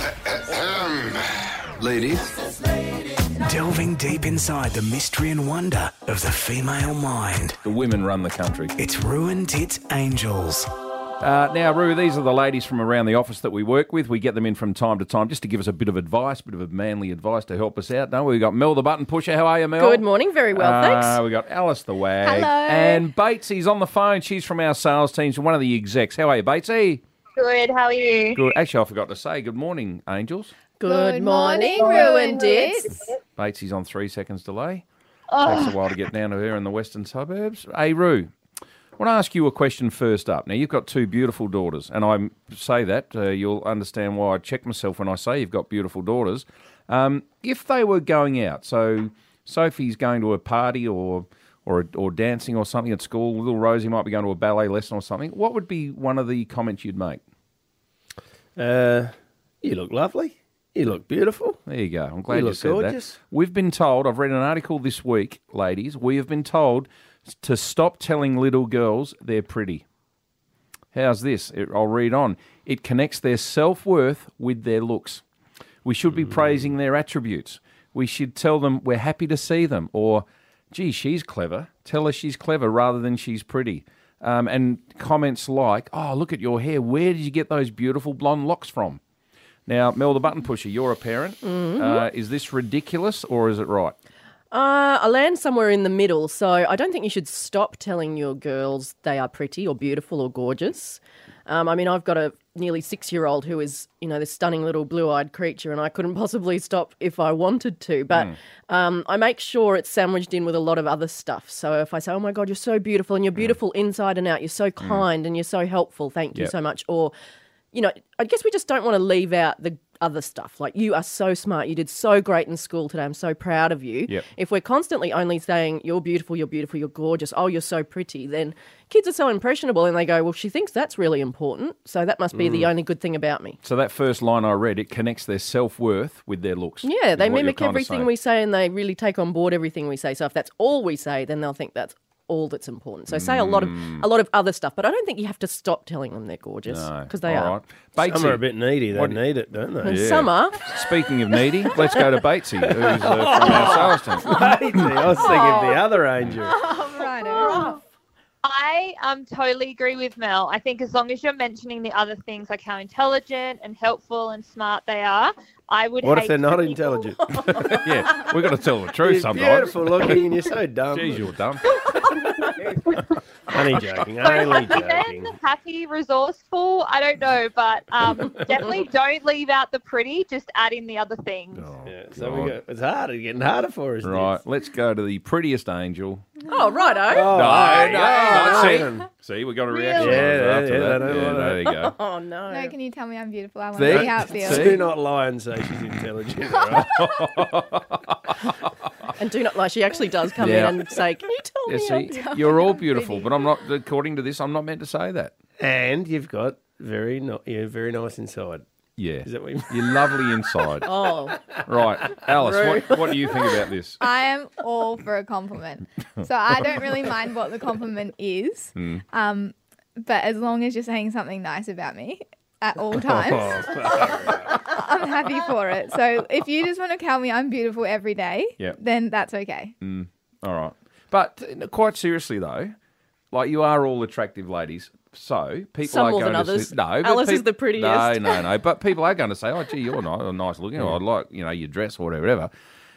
M. Ladies, delving deep inside the mystery and wonder of the female mind. The women run the country. It's Ruined Tits Angels. Uh, now, Roo, these are the ladies from around the office that we work with. We get them in from time to time just to give us a bit of advice, a bit of manly advice to help us out. Don't we? We've got Mel the Button Pusher. How are you, Mel? Good morning. Very well, uh, thanks. We've got Alice the Wag. Hello. And Batesy's on the phone. She's from our sales team. She's one of the execs. How are you, Batesy? Good, how are you? Good. Actually, I forgot to say good morning, Angels. Good morning, Ruined Tits. Batesy's on three seconds delay. Oh. Takes a while to get down to her in the western suburbs. Hey, Roo, I want to ask you a question first up. Now, you've got two beautiful daughters, and I say that, uh, you'll understand why I check myself when I say you've got beautiful daughters. Um, if they were going out, so Sophie's going to a party or or or dancing or something at school, little Rosie might be going to a ballet lesson or something, what would be one of the comments you'd make? Uh, you look lovely. You look beautiful. There you go. I'm glad You you, look said gorgeous. that. We've been told, I've read an article this week, ladies, we have been told to stop telling little girls they're pretty. How's this? It, I'll read on. It connects their self-worth with their looks. We should be praising their attributes. We should tell them we're happy to see them, or, gee, she's clever. Tell her she's clever rather than she's pretty. Um, and comments like, oh, look at your hair. Where did you get those beautiful blonde locks from? Now, Mel the Button Pusher, you're a parent. Mhm. Uh, is this ridiculous or is it right? Uh, I land somewhere in the middle, so I don't think you should stop telling your girls they are pretty or beautiful or gorgeous. Um, I mean, I've got a nearly six-year-old who is, you know, this stunning little blue-eyed creature, and I couldn't possibly stop if I wanted to. But Mm. um, I make sure it's sandwiched in with a lot of other stuff. So if I say, oh, my God, you're so beautiful, and you're beautiful inside and out, you're so kind and you're so helpful, thank you Yep. so much. Or, you know, I guess we just don't want to leave out the other stuff. Like, you are so smart. You did so great in school today. I'm so proud of you. Yep. If we're constantly only saying, you're beautiful, you're beautiful, you're gorgeous, oh, you're so pretty, then kids are so impressionable and they go, well, she thinks that's really important, so that must be the Mm. only good thing about me. So that first line I read, it connects their self-worth with their looks. Yeah, is they what you're mimic kind of everything saying. we say and they really take on board everything we say. So if that's all we say, then they'll think that's all that's important. So say a lot of Mm. a lot of other stuff, but I don't think you have to stop telling them they're gorgeous No. because they All are. right. Some are a bit needy. They What- need it, don't they? And some are. Speaking of needy, let's go to Batesy, who's uh, from our sales team. Batesy, I was thinking of the other angel. Righto. I um totally agree with Mel. I think as long as you're mentioning the other things, like how intelligent and helpful and smart they are, I would What hate if they're for not people- intelligent? Yeah, we've got to tell the truth You're sometimes. beautiful looking and you're so dumb. Jeez, you're dumb. Only joking. So Only happy joking. then, happy, resourceful, I don't know, but um, definitely don't leave out the pretty, just add in the other things. Yeah, so we God. go, it's harder, getting harder for us. Right, let's go to the prettiest angel. Oh, righto. Oh, no, hey, no, hey, no, hey. see, see, we got a reaction Really? after Yeah, yeah, that. they don't Yeah, want there you go. Oh, no. No, can you tell me I'm beautiful? I want See? to see how it feels. Do not lie and say she's intelligent. All right? And do not lie. She actually does come Yeah. in and say, can you tell Yeah, me? see, I'm beautiful?" you're all beautiful, but I'm not. According to this, I'm not meant to say that. And you've got very no, yeah, very nice inside. Yeah. Is that what you You're lovely inside. Oh. Right. Alice, what, what do you think about this? I am all for a compliment. So I don't really mind what the compliment is. Mm. Um, but as long as you're saying something nice about me at all times, I'm happy for it. So if you just want to tell me I'm beautiful every day, Yep. then that's okay. Mm. All right. But uh, quite seriously, though, like you are all attractive ladies. So people Some are more going than to others. say, no, but Alice is peop- the prettiest. No, no, no. But people are going to say, "Oh, gee, you're nice, nice looking. Or I like, you know, your dress or whatever." whatever.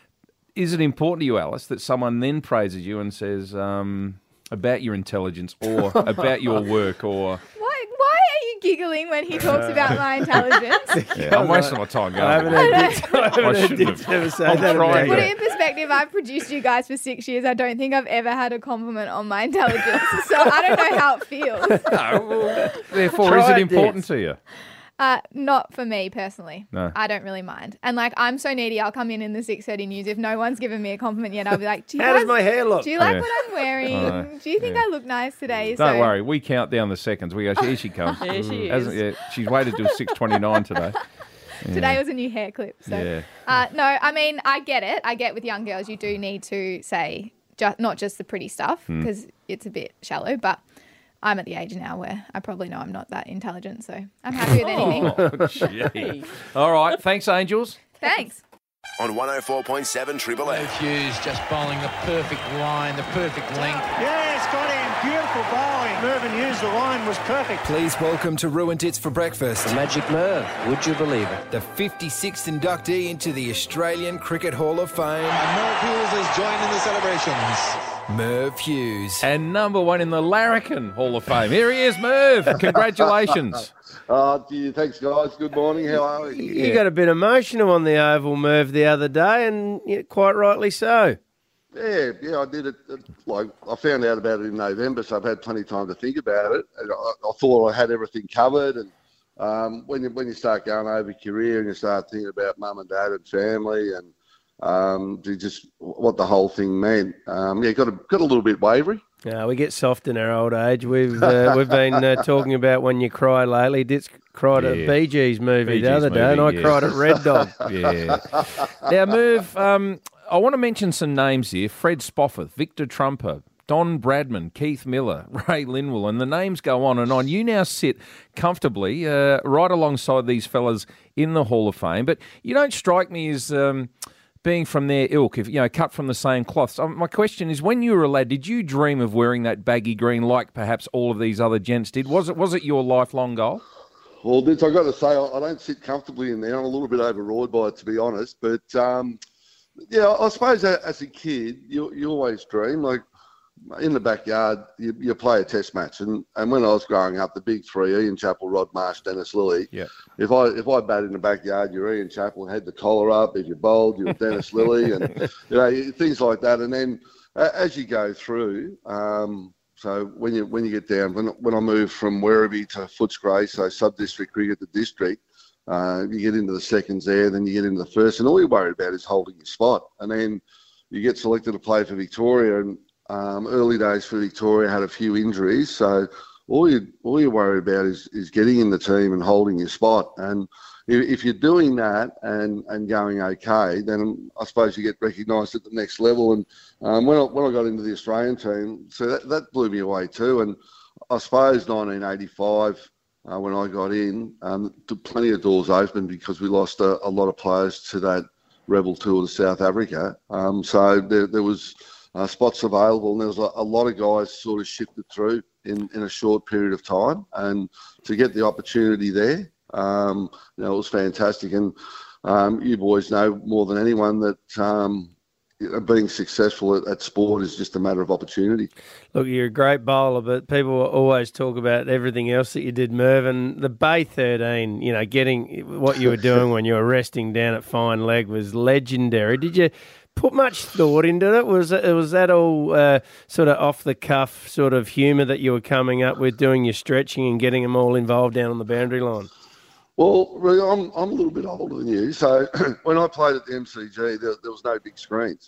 Is it important to you, Alice, that someone then praises you and says um, about your intelligence or about your work or? Why, why are you giggling when he talks about my intelligence? Yeah, I'm wasting my time going. I haven't heard Dick- I haven't heard shouldn't Dick have. ever say I'm that about trying you. Put to- it in perspective, I've produced you guys for six years. I don't think I've ever had a compliment on my intelligence. So I don't know how it feels. No, well, therefore, Try is it it, important Dick. to you? Uh, not for me personally. No. I don't really mind. And like, I'm so needy. I'll come in in the six thirty news. If no one's given me a compliment yet, I'll be like, do you How guys, does my hair look? Do you like Yeah. what I'm wearing? I know. Do you think Yeah. I look nice today? Don't so, worry, we count down the seconds. We go, here she comes. Here she Hasn't- is. yeah, she's waited till six twenty-nine today. Today Yeah. was a new hair clip. So, Yeah. uh, no, I mean, I get it. I get with young girls, you do need to say ju- not just the pretty stuff Hmm. because it's a bit shallow, but I'm at the age now where I probably know I'm not that intelligent. So I'm happy with anything. Oh, gee. All right, thanks, Angels. Thanks. On one oh four point seven Triple M. Hughes just bowling the perfect line, the perfect length. Yes, got him. Beautiful bowling. Mervyn Hughes, the line was perfect. Please welcome to Ruined Tits for breakfast. The Magic Merv, would you believe it? The fifty-sixth inductee into the Australian Cricket Hall of Fame. And Merv Hughes is joining the celebrations. Merv Hughes. And number one in the Larrikin Hall of Fame. Here he is, Merv. Congratulations. Oh, gee, thanks, guys. Good morning. How are we? You got a bit emotional on the Oval, Merv, the other day, and yeah, quite rightly so. Yeah, yeah, I did it. uh, Like I found out about it in November, so I've had plenty of time to think about it. And I, I thought I had everything covered. And um, when you when you start going over your career and you start thinking about mum and dad and family and um, you just what the whole thing meant, um, yeah, got a got a little bit wavery. Yeah, we get soft in our old age. We've uh, we've been uh, talking about when you cry lately. Ditz cried at Yeah. Bee Gees movie Bee the Gees other day, and I movie, yeah. cried at Red Dog. Yeah. Now, Merv, um, I want to mention some names here. Fred Spofford, Victor Trumper, Don Bradman, Keith Miller, Ray Linwell, and the names go on and on. You now sit comfortably uh, right alongside these fellas in the Hall of Fame, but you don't strike me as um, being from their ilk, if you know, cut from the same cloth. So my question is, when you were a lad, did you dream of wearing that baggy green like perhaps all of these other gents did? Was it was it your lifelong goal? Well, Ditz, I've got to say, I I don't sit comfortably in there. I'm a little bit overawed by it, to be honest. But, um, yeah, I suppose a- as a kid, you, you always dream. Like, in the backyard, you, you play a test match. And, and when I was growing up, the big three, Ian Chappell, Rod Marsh, Dennis Lilly, Yeah. if I if I batted in the backyard, you're Ian Chappell, had the collar up. If you bowled, you were Dennis Lilly, and you know things like that. And then uh, as you go through, um, so when you when you get down, when when I moved from Werribee to Footscray, so sub district cricket to district, uh, you get into the seconds there, then you get into the first, and all you're worried about is holding your spot. And then you get selected to play for Victoria, and um, early days for Victoria had a few injuries, so. All you all you worry about is, is getting in the team and holding your spot. And if, if you're doing that and, and going okay, then I suppose you get recognised at the next level. And um, when I, when I got into the Australian team, so that, that blew me away too. And I suppose nineteen eighty-five, uh, when I got in, um, plenty of doors opened because we lost a, a lot of players to that rebel tour to South Africa. Um, so there, there was uh, spots available, and there was a, a lot of guys sort of shifted through in, in a short period of time, and to get the opportunity there, um, you know, it was fantastic. And um, you boys know more than anyone that um, you know, being successful at, at sport is just a matter of opportunity. Look, you're a great bowler, but people always talk about everything else that you did, Merv. And the Bay thirteen, you know, getting what you were doing when you were resting down at fine leg was legendary. Did you put much thought into it? Was it, was that all uh, sort of off the cuff sort of humour that you were coming up with, doing your stretching and getting them all involved down on the boundary line? Well, really, I'm I'm a little bit older than you, so when I played at the M C G, there, there was no big screens.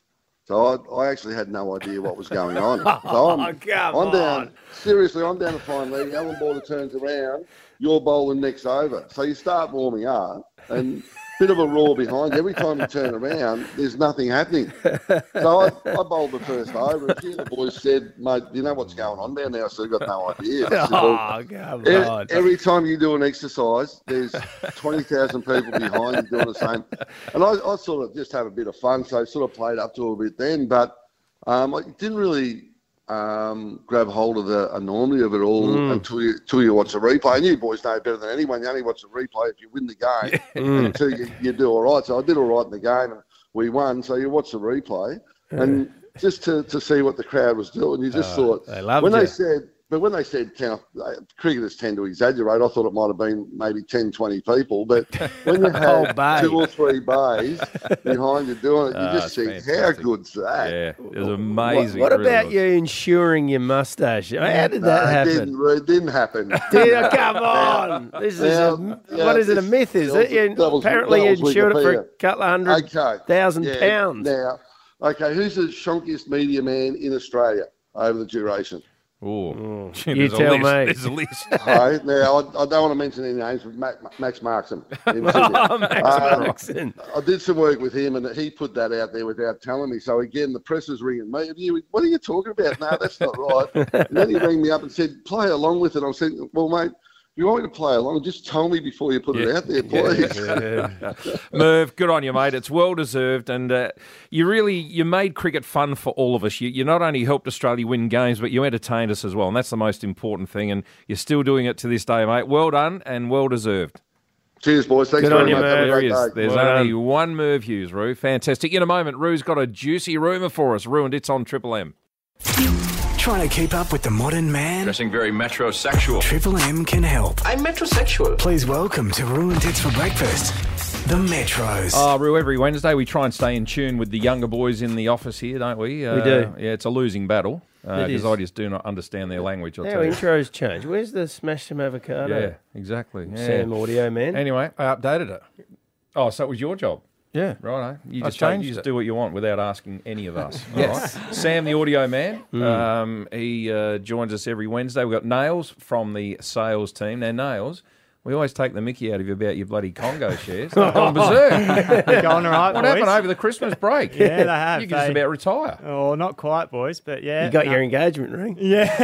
So I, I actually had no idea what was going on. So I'm, Oh, come I'm down. on. Seriously, I'm down to fine leg. Alan Border turns around. You're bowling next over. So you start warming up and bit of a roar behind. Every time you turn around, there's nothing happening. So I, I bowled the first over. A few of the boys said, mate, you know what's going on down there? I said, I've got no idea. I said, Oh, come every, on. every time you do an exercise, there's twenty thousand people behind you doing the same. And I, I sort of just have a bit of fun, so I sort of played up to it a bit then. But um, I didn't really um, grab hold of the enormity of it all Mm. until you until you watch the replay. And you boys know better than anyone. You only watch the replay if you win the game Mm. until you, you do all right. So I did all right in the game and we won. So you watch the replay and just to, to see what the crowd was doing, you just Oh, thought they loved when you. they said. But when they said ten, uh, cricketers tend to exaggerate, I thought it might have been maybe ten, twenty people. But when you Whole had bay. two or three bays behind you doing it, you Ah, just it's think, how good's that? Yeah, it was amazing. What It really about was. you insuring your mustache? How did No, that it happen? didn't, it didn't happen. Dear, come on. This is a, Now, yeah, what is it, a this- myth, is that it? You, was- that was- apparently you that was insured it for a Wikipedia. couple of hundred Okay. thousand Yeah, pounds. Now, okay, who's the shonkiest media man in Australia over the duration? Oh, You tell me. There's a list. Right, now, I, I don't want to mention any names, but Mac, Max Markson. in Sydney. Oh, Max Um, Markson. I did some work with him, and he put that out there without telling me. So again, the press is ringing me. Have you, what are you talking about? No, that's not right. And then he rang me up and said, "Play along with it." I said, "Well, mate, if you want me to play along, just tell me before you put it out there, please." Merv, good on you, mate. It's well deserved, and uh, you really you made cricket fun for all of us. You, you not only helped Australia win games, but you entertained us as well, and that's the most important thing. And you're still doing it to this day, mate. Well done and well deserved. Cheers, boys. Thanks Good very on you, much. Have a Merv. There great he is. day. There's Well only done. one Merv Hughes, Roo. Fantastic. In a moment, Roo's got a juicy rumour for us. Roo and it's on Triple M. Trying to keep up with the modern man? Dressing very metrosexual. Triple M can help. I'm metrosexual. Please welcome to Ruined Tits for Breakfast, the Metros. Oh, Roo, every Wednesday we try and stay in tune with the younger boys in the office here, don't we? Uh, We do. Yeah, it's a losing battle It because is. I just do not understand their language. I'll Our tell you. intros change. Where's the Smash Some Avocado? Yeah, exactly. Yeah. Sam Audio Man. Anyway, I updated it. oh, so it was your job. Yeah. Right, you I just, take- changed you just it. do what you want without asking any of us. Yes. All right. Sam, the audio man, um, he uh, joins us every Wednesday. We've got Nails from the sales team. Now, Nails, we always take the mickey out of you about your bloody Congo shares. They've gone berserk. They're going all right, What boys. happened over the Christmas break? Yeah, they have. You can just They- about retire. Oh, not quite, boys, but yeah. You got no. your engagement ring.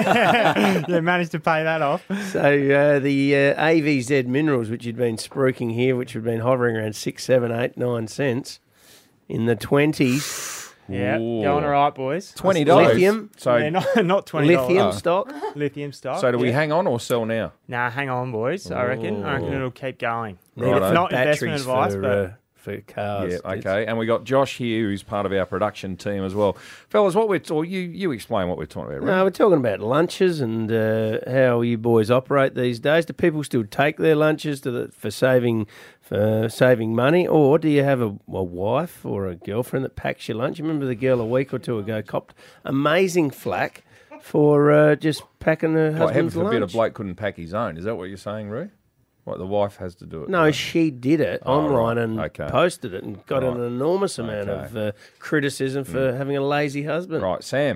Yeah. yeah, managed to pay that off. So uh, the uh, A V Z minerals, which you'd been spruiking here, which had been hovering around six, seven, eight, nine cents in the twenties. Yeah, Ooh. going all right, boys. twenty dollars. Lithium. So, Yeah, not, not twenty dollars. Lithium Oh. stock. Lithium stock. so do we yeah. hang on or sell now? Nah, hang on, boys. I reckon. I reckon Ooh. it'll keep going. Righto. It's not Batteries investment advice, for, but uh, for cars. Yeah, okay. And we got Josh here, who's part of our production team as well. Fellas, what we're or you you explain what we're talking about. Right? No, we're talking about lunches and uh, how you boys operate these days. Do people still take their lunches to the, for saving for saving money, or do you have a, a wife or a girlfriend that packs your lunch? You remember the girl a week or two ago copped amazing flack for uh, just packing her Like, heaven husband's forbid a lunch. bloke couldn't pack his own. Is that what you're saying, Roo? What, the wife has to do it? No, she did it Oh, online right. and Okay. posted it and got Right. an enormous amount Okay. of uh, criticism for having a lazy husband. Right, Sam.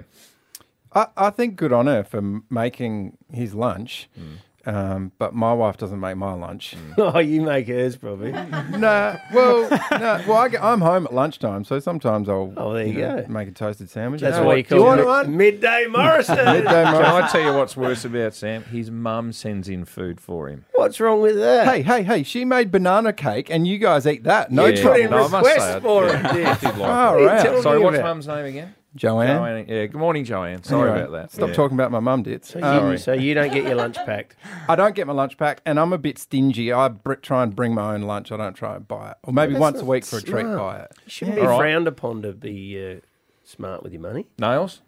I, I think good on her for m- making his lunch, um, but my wife doesn't make my lunch. Oh, you make hers probably. no, well, no, well, I get, I'm home at lunchtime, so sometimes I'll Oh, there you know, go. make a toasted sandwich. That's You know why what? you Do you call want it one? Midday Morrison. Midday Can I Morrison. tell you what's worse about Sam? His mum sends in food for him. What's wrong with that? Hey, hey, hey! She made banana cake, and you guys eat that. No You put trouble. in No, I must requests say, I- for yeah, it, I Dick. did like Oh, it. right. Tell Sorry, me what's about- mum's name again? Joanne. Joanne. Yeah, good morning, Joanne. Sorry Anyway, about that. Stop Yeah. talking about my mum, did. So, Um, you, so you don't get your lunch packed. I don't get my lunch pack, and I'm a bit stingy. I br- try and bring my own lunch. I don't try and buy it, or maybe That's once a not week for a treat, smart. buy it. You shouldn't Yeah. be All right. frowned upon to be uh, smart with your money. Nails?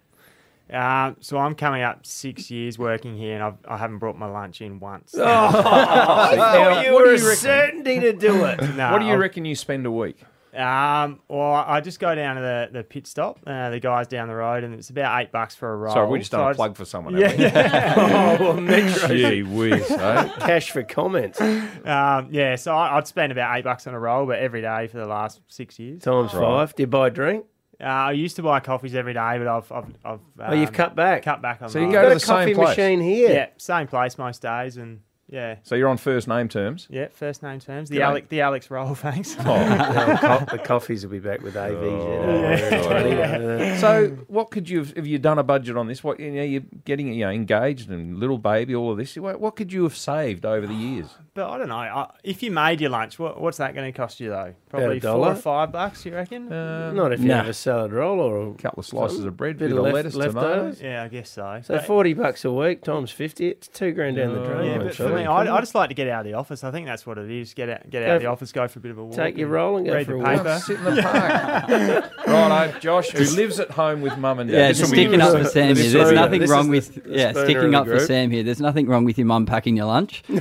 Um, so I'm coming up six years working here, and I've, I haven't brought my lunch in once. Oh, I Now, thought you what were do a you reckon? certainty to do it. No, what do you I'll- reckon you spend a week? Um, well, I just go down to the, the pit stop. Uh, the guy's down the road, and it's about eight bucks for a roll. Sorry, we just So done I a plug for someone. Yeah. haven't we? Oh, well, Metro. Gee whiz, eh? Cash for comments. Um, yeah, so I, I'd spend about eight bucks on a roll, but every day for the last six years. Times Right. five. Do you buy a drink? Uh, I used to buy coffees every day, but I've, I've, I've um, Oh, you've cut back. Cut back on. So you that. go to got the a coffee same place. machine here. Yeah, same place most days, and yeah. So you're on first name terms. Yeah, first name terms. The Good Alex, the Alex roll, thanks. Oh. the, co- the coffees will be back with A Vs. Oh, Yeah. So, what could you have, have you done a budget on this? What you know, you're getting you know engaged and little baby, all of this. What, what could you have saved over the years? But I don't know. I, if you made your lunch, what, what's that going to cost you though? Probably a four dollar. or five bucks. You reckon? Um, Not if you nah. have a salad roll or a couple of slices of bread, bit bit of of left- lettuce, leftovers. tomatoes. Yeah, I guess so. So But- forty bucks a week times fifty, it's two grand down the drain. Yeah, mate, but for surely. me, I, I just like to get out of the office. I think that's what it is. Get out, get Go out of the for- office, go for a bit of a walk. Take your roll and go read for the a walk. paper. Sit in the park. Righto, Josh, who lives at home with mum and dad. Yeah, This just will be- sticking up for Sam this here. is There's the- nothing this wrong is the- with the yeah spooner sticking of the up for group. Sam here. There's nothing wrong with your mum packing your lunch. What's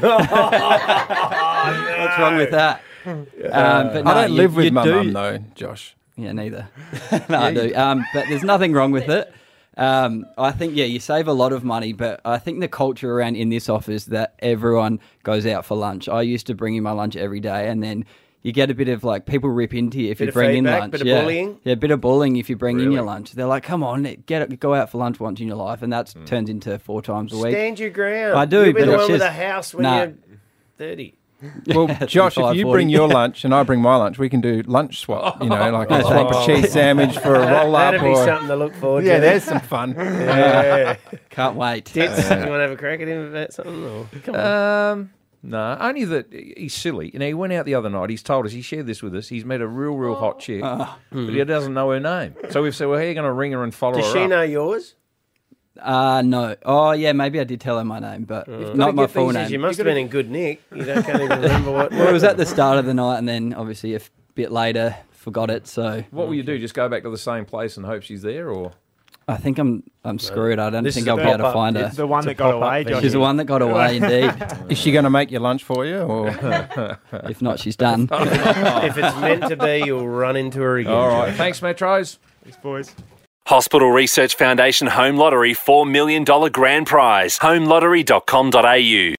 wrong with that? Um, but no, I don't you- live with you my do- mum though, Josh. Yeah, neither. no, I do. Um, but there's nothing wrong with it. Um, I think, yeah, you save a lot of money, but I think the culture around in this office that everyone goes out for lunch. I used to bring in my lunch every day, and then you get a bit of like people rip into you if Bit you of bring feedback, in lunch. bit of yeah. bullying? Yeah, a bit of bullying if you bring in Really? your lunch. They're like, come on, get go out for lunch once in your life, and that turns into four times a week. Stand your ground. I do, You'll be but the it's one with just- a house when Nah. you're thirty. Well, Josh, if you bring your Yeah. lunch and I bring my lunch, we can do lunch swap. You know, like a That's swap right. a cheese sandwich for a roll up. That'd be or, something to look forward yeah, to. there's some fun. Yeah. Can't wait. Tits, you want to have a crack at him about something? Or? Come on. Um, no, only that he's silly. You know, he went out the other night. He's told us, he shared this with us. He's met a real, real hot chick, Ah. but he doesn't know her name. So we've said, well, how are you going to ring her and follow Does her she up? know yours? Uh, no. Oh, yeah, maybe I did tell her my name, but You've not gotta my get full things name. as You must have been in good nick. You don't, can't even remember what. Well, it was at the start of the night, and then obviously a f- bit later forgot it. So What will you do? Just go back to the same place and hope she's there, or I think I'm I'm screwed. I don't This think is I'll a be able to pop-up. find her. It's the one that got away, Josh. She's the one that got away, indeed. Is she going to make your lunch for you? Or If not, she's done. If it's meant to be, you'll run into her again. all right. Josh. Thanks, Metros. Thanks, boys. Hospital Research Foundation Home Lottery four million dollars Grand Prize. home lottery dot com dot a u